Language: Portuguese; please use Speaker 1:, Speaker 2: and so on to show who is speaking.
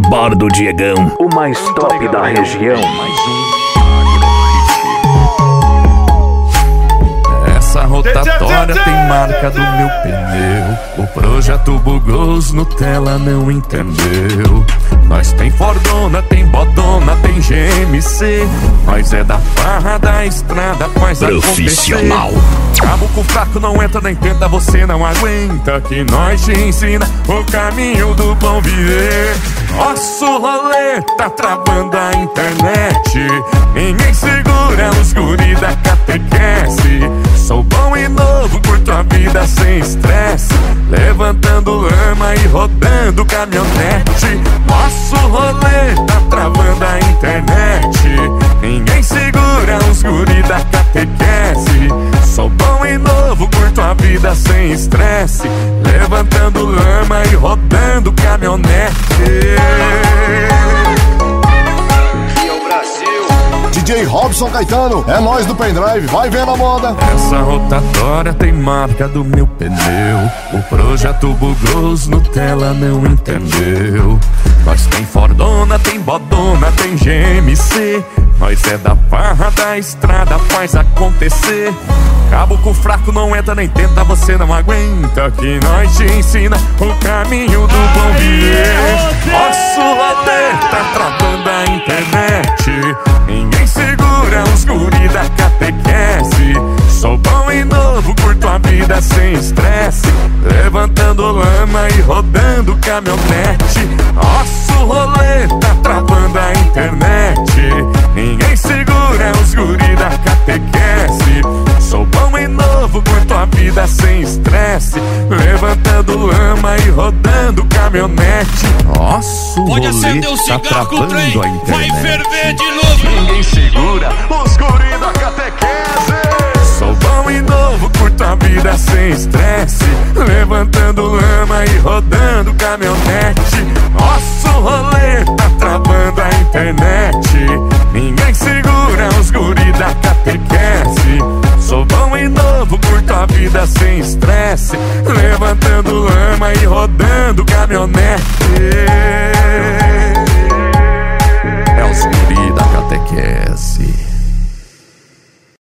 Speaker 1: Bar do Diegão, o mais top da região.
Speaker 2: Essa rotatória tem marca do meu pneu. O projeto bugou, os Nutella não entendeu. Nós tem Fordona, tem Bodona, tem GMC. Nós é da farra da estrada, faz
Speaker 1: profissional.
Speaker 2: Acontecer. Cabo com fraco não entra nem tenta, você não aguenta. Que nós te ensina o caminho do bom viver. Nosso rolê tá travando a internet. Ninguém segura os guri da catequese. Sou bom e novo, curto a vida sem estresse. Levantando lama e rodando caminhonete. Nosso rolê tá travando a internet. Ninguém segura os guri da catequese. Sou bom e novo, curto a vida sem estresse. Levantando lama e rodando caminhonete.
Speaker 3: DJ Robson Caetano, é nós do pendrive, vai vendo a moda.
Speaker 2: Essa rotatória tem marca do meu pneu. O projeto bugou, os Nutella não entendeu. Nós tem Fordona, tem Bodona, tem GMC. Nós é da farra da estrada, faz acontecer. Cabo com fraco não entra nem tenta, você não aguenta. Que nós te ensina o caminho do bom viver. Nosso rolê tá travando a internet. Ninguém segura os guri da catequese. Sou bom e novo, curto a vida sem estresse. Levantando lama e rodando caminhonete. Nosso rolê tá travando a internet. Ninguém segura os guri da catequese. Sou bom e novo, curto a vida sem estresse. Levantando lama e rodando caminhonete. Nosso rolê tá travando a internet.
Speaker 4: Vai ferver de novo.
Speaker 2: Ninguém segura os guri da catequese. Sou bom e novo, curto a vida sem estresse. Levantando lama e rodando caminhonete. Nosso rolê tá travando a internet. Ninguém segura os guri da catequese. Sou bom e novo, curto a vida sem estresse. Levantando lama e rodando caminhonete.